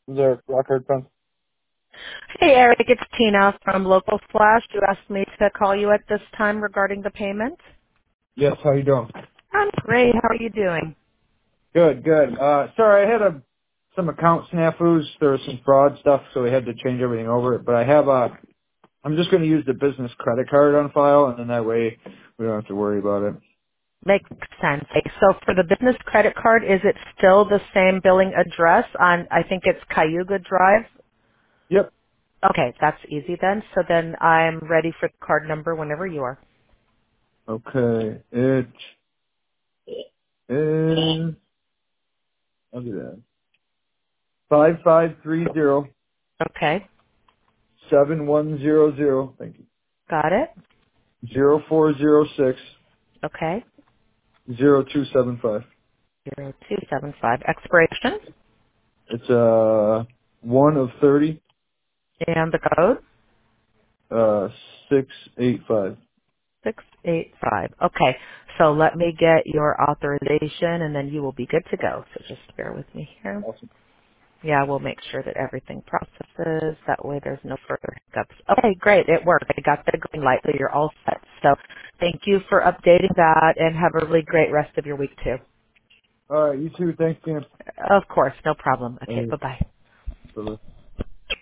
Is there a record pen? Hey, Eric, it's Tina from Local Flash. You asked me to call you at this time regarding the payment. Yes, how you doing? I'm great. How are you doing? Good, good. Sorry, I had some account snafus. There was some fraud stuff, so we had to change everything over. But I'm just going to use the business credit card on file, and then that way we don't have to worry about it. Makes sense. Okay, so for the business credit card, is it still the same billing address on, I think it's Cayuga Drive? Yep. Okay, that's easy then. So then I'm ready for the card number whenever you are. Okay. It is, I'll do that. 5530 Okay, 7100. Thank you. got it. 0406 Okay, 0275. 0275. Expiration It's 1 of 30, and the code? 685. 685. Okay, so let me get your authorization and then you will be good to go. So just bear with me here. Awesome. Yeah, we'll make sure that everything processes. That way there's no further hiccups. Okay, great. It worked. I got the green light, so you're all set. So thank you for updating that and have a really great rest of your week too. All right, you too. Thanks, Cam. Of course, no problem. All Okay, right, bye-bye. bye-bye.